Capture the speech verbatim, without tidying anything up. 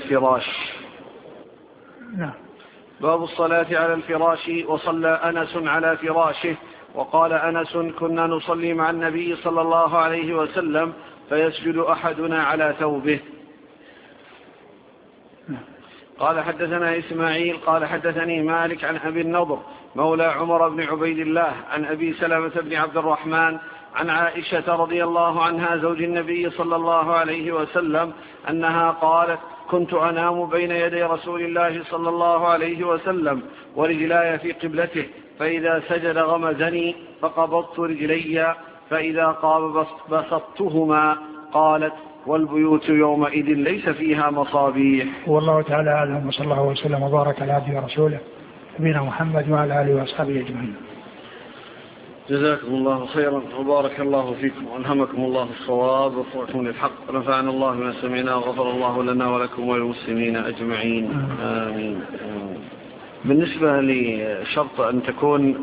الفراش. نعم. باب الصلاة على الفراش. وصلى أنس على فراشه. وقال أنس: كنا نصلي مع النبي صلى الله عليه وسلم فيسجد أحدنا على ثوبه. قال حدثنا إسماعيل قال حدثني مالك عن أبي النضر مولى عمر بن عبيد الله عن أبي سلمة بن عبد الرحمن عن عائشة رضي الله عنها زوج النبي صلى الله عليه وسلم أنها قالت: كنت أنام بين يدي رسول الله صلى الله عليه وسلم ورجلاي في قبلته، فإذا سجد غمزني فقبضت رجلي، فإذا قام بسطتهما. قالت: والبيوت يومئذ ليس فيها مصابيح. والله تعالى أعلم، وصلى الله وسلم وبارك على عبده ورسوله نبينا محمد وعلى آله وأصحابه أجمعين. جزاكم الله خيرا وبارك الله فيكم وألهمكم الله الصواب وفقكم للحق، ونفعنا الله ما سمعنا وغفر الله لنا ولكم وللمسلمين أجمعين. آمين. بالنسبة لشرط أن تكون